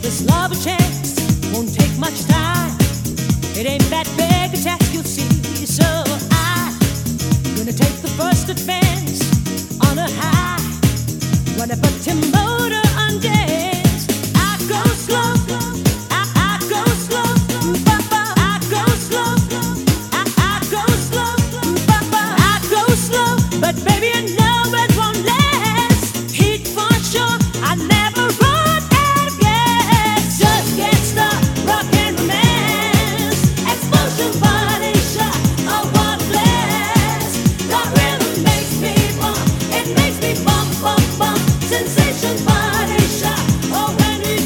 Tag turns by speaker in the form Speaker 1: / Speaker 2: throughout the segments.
Speaker 1: this love a chance. Won't take much time. It ain't that big a task, you'll see. So I'm gonna take the first advance on a high. When I put your motor on dance, I go slow. I go slow. I go slow. I go slow. I go slow. But baby, I know it won't last. Heat for sure. I never run out of gas. Just can't stop rockin' romance. Explosion body shot. Oh, what a blast. That rhythm makes me bump. It makes me bump, bump, bump. Sensation body shot. Oh, when we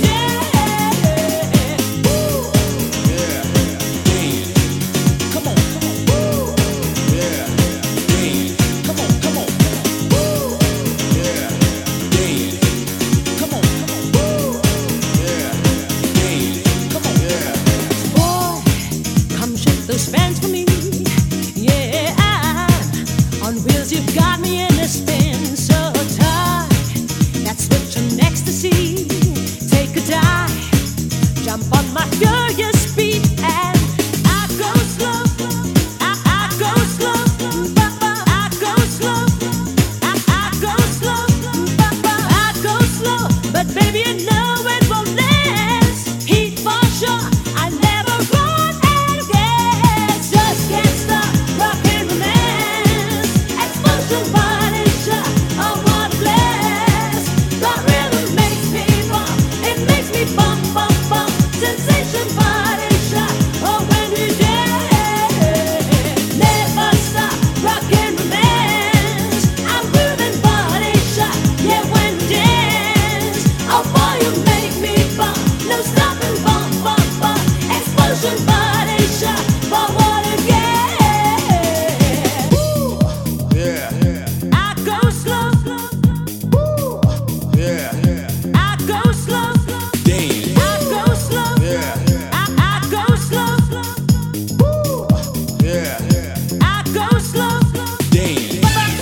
Speaker 1: dance. Woo.
Speaker 2: Yeah, dance. Come on, come on. Woo. Yeah, dance. Come on, come on. Woo. Yeah, dance. Come on, come on. Woo. Yeah, dance. Come on, yeah.
Speaker 1: Boy, come shake those fans for me. Yeah, I'm on wheels. You've got me in a spin so tight. That switch on ecstasy. Take a dive, jump on my furious speed, and I go slow. I go slow. I go slow. I go slow. I go slow. But baby, I know it won't last. Heat for sure. I never run out of gas. Just can't stop rockin' romance. Explosion body shot. Oh, what a blast. That rhythm makes me bump. It makes me bump, bump, bump. Sensation body shot. Oh, when we dance. Never stop rockin' romance. I'm moving body shot. Yeah, when we dance. Oh, boy, you make me bump. No stopping, bump, bump, bump. Explosion body shot. But what again? Woo.
Speaker 2: Yeah,
Speaker 1: I go slow. Woo.
Speaker 2: yeah,
Speaker 1: I go slow.
Speaker 2: dance.
Speaker 1: I go slow.
Speaker 2: Yeah,
Speaker 1: I go slow. Woo.
Speaker 2: yeah,
Speaker 1: I go slow.
Speaker 2: dance.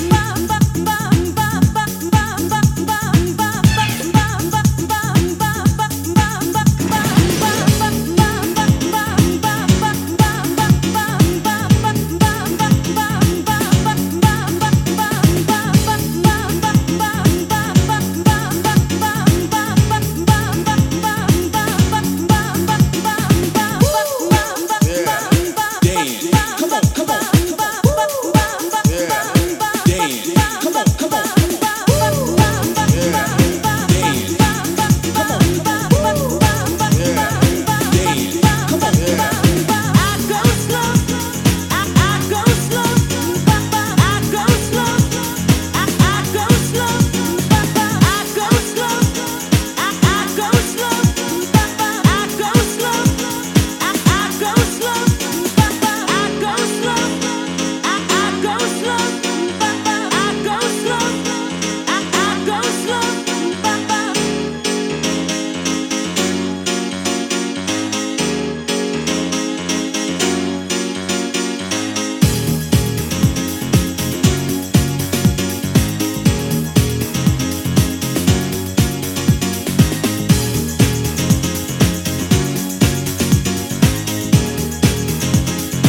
Speaker 2: Dance. Come on, come on. Yeah, dance. Come on, come on. Yeah, dance. Come on, come on. Yeah, dance. Come on, yeah.
Speaker 1: I go slow. I go slow. I go slow. I go slow. I go slow. I go slow. I go slow. I go slow. I go slow. I go slow. I go slow. I go slow.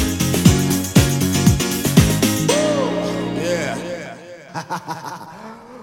Speaker 2: Yeah.